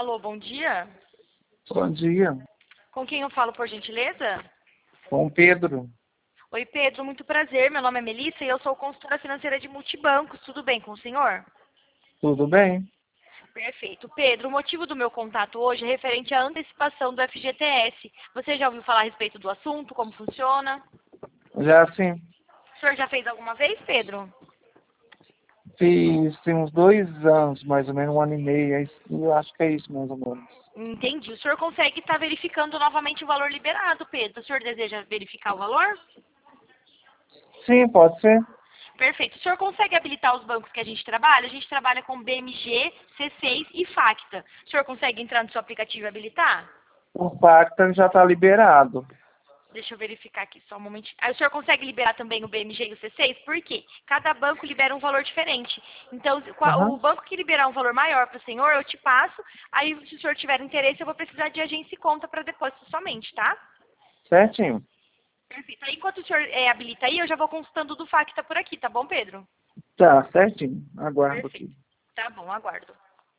Alô, bom dia. Bom dia, Com quem eu falo, por gentileza? com o Pedro. Oi, Pedro, muito prazer. Meu nome é Melissa e eu sou consultora financeira de multibancos. Tudo bem com o senhor? Tudo bem? Perfeito. Pedro, o motivo do meu contato hoje é referente à antecipação do FGTS. Você já ouviu falar a respeito do assunto, como funciona? Já sim, O senhor já fez alguma vez, Pedro? fiz tem uns 2 anos, mais ou menos, 1 ano e meio. Eu acho que é isso, mais ou menos. Entendi. O senhor consegue estar verificando novamente o valor liberado, Pedro. O senhor deseja verificar o valor? Sim, pode ser. Perfeito. O senhor consegue habilitar os bancos que a gente trabalha? A gente trabalha com BMG, C6 e Facta. O senhor consegue entrar no seu aplicativo e habilitar? O Pacta já está liberado. Deixa eu verificar aqui só um momentinho. Aí o senhor consegue liberar também o BMG e o C6? Por quê? Cada banco libera um valor diferente. Então, o Aham, banco que liberar um valor maior para o senhor, eu te passo. Aí, se o senhor tiver interesse, eu vou precisar de agência e conta para depósito somente, tá? certinho. Perfeito. Aí, enquanto o senhor habilita aí, eu já vou consultando do Facta por aqui, tá bom, Pedro? Tá, certinho. Aguardo Perfeito. aqui. Tá bom, aguardo.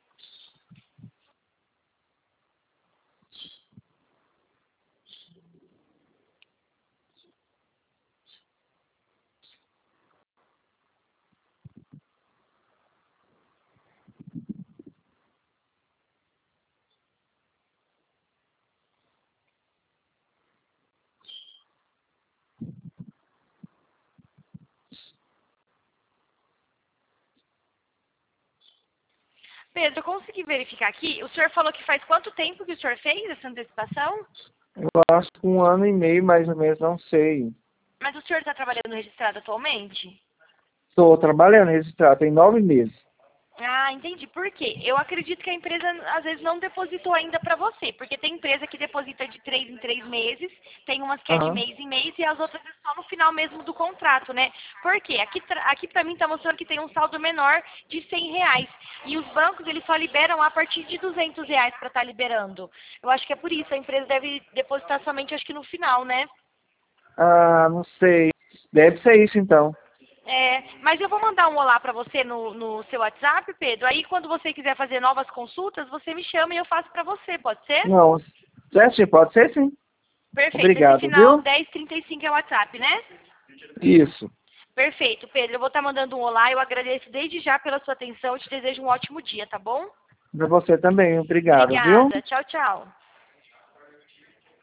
Pedro, eu consegui verificar aqui. O senhor falou que faz quanto tempo que o senhor fez essa antecipação? Eu acho que 1 ano e meio, mais ou menos, não sei. Mas o senhor está trabalhando registrado atualmente? Estou trabalhando registrado, tem 9 meses. Ah, entendi. Por quê? Eu acredito que a empresa às vezes não depositou ainda para você, porque tem empresa que deposita de 3 em 3 meses, tem umas que é de Aham. mês em mês e as outras é só no final mesmo do contrato, né? Por quê? Aqui para mim está mostrando que tem um saldo menor de R$ 100 e os bancos eles só liberam a partir de R$ 200 para estar liberando. Eu acho que é por isso, a empresa deve depositar somente acho que no final, né? Ah, não sei. Deve ser isso, então. Mas eu vou mandar um olá para você no seu WhatsApp, Pedro. Aí quando você quiser fazer novas consultas, você me chama e eu faço para você, pode ser? Não, certinho, pode ser sim. Perfeito. Esse Obrigado, final viu? 1035 é o WhatsApp, né? Isso. Perfeito, Pedro. Eu vou estar mandando um olá. Eu agradeço desde já pela sua atenção. Eu te desejo um ótimo dia, tá bom? Para você também, obrigado, viu? Obrigada. Tchau, tchau.